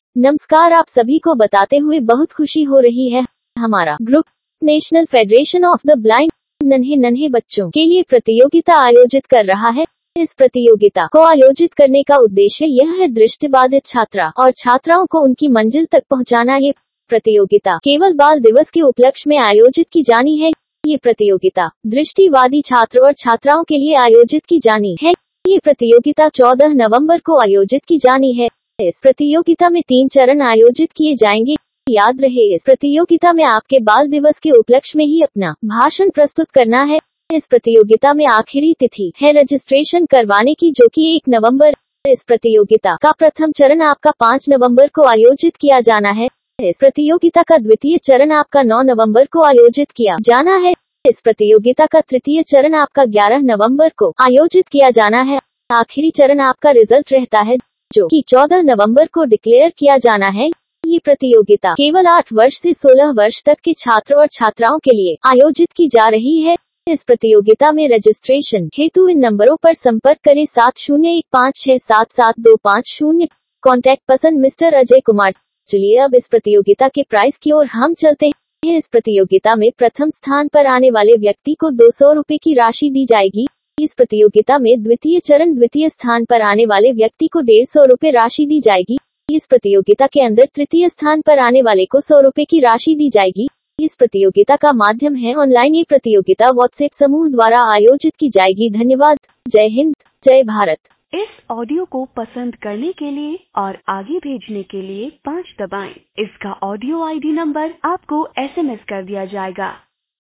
नमस्कार, आप सभी को बताते हुए बहुत खुशी हो रही है। हमारा group national federation of the blind नन्हे नन्हे बच्चों के लिए प्रतियोगिता आयोजित कर रहा है। इस प्रतियोगिता को आयोजित करने का उद्देश्य यह है दृष्टिबाधित छात्रा और छात्राओं को उनकी मंजिल तक पहुंचाना। ये प्रतियोगिता केवल बाल दिवस के उपलक्ष्य में आयोजित की जानी है। ये प्रतियोगिता दृष्टिबाधित छात्र और छात्राओं के लिए आयोजित की जानी है। ये प्रतियोगिता 14 नवंबर को आयोजित की जानी है। इस प्रतियोगिता में 3 चरण आयोजित किए जाएंगे। याद रहे, इस प्रतियोगिता में आपके बाल दिवस के उपलक्ष्य में ही अपना भाषण प्रस्तुत करना है। इस प्रतियोगिता में आखिरी तिथि है रजिस्ट्रेशन करवाने की, जो कि 1 नवंबर। इस प्रतियोगिता का प्रथम चरण आपका 5 नवंबर को आयोजित किया जाना है। इस प्रतियोगिता का द्वितीय चरण आपका 9 नवंबर को आयोजित किया जाना है। इस प्रतियोगिता का तृतीय चरण आपका 11 नवंबर को आयोजित किया जाना है। आखिरी चरण आपका रिजल्ट रहता है, जो कि 14 नवंबर को डिक्लेयर किया जाना है। ये प्रतियोगिता केवल 8 वर्ष से 16 वर्ष तक के छात्र और छात्राओं के लिए आयोजित की जा रही है। इस प्रतियोगिता में रजिस्ट्रेशन हेतु इन नंबरों पर संपर्क करें: 7015677250। Contact person mister Ajay Kumar. चलिए अब इस प्रतियोगिता के प्राइस की ओर हम चलते हैं। इस प्रतियोगिता में प्रथम स्थान पर आने वाले व्यक्ति को 200 रुपए की राशि दी जाएगी। इस प्रतियोगिता में द्वितीय चरण द्वितीय स्थान पर आने वाले व्यक्ति को 150 रुपए राशि दी जाएगी। इस प्रतियोगिता के अंदर तृतीय स्थान पर आने वाले को 100 रुपए की राशि दी जाएगी। इस प्रतियोगिता का माध्यम है ऑनलाइन। ये प्रतियोगिता व्हाट्सएप समूह द्वारा आयोजित की जाएगी। धन्यवाद। जय हिंद, जय भारत। इस ऑडियो को पसंद करने के लिए और आगे भेजने के लिए 5 दबाएं। इसका ऑडियो ID नंबर आपको SMS कर दिया जाएगा।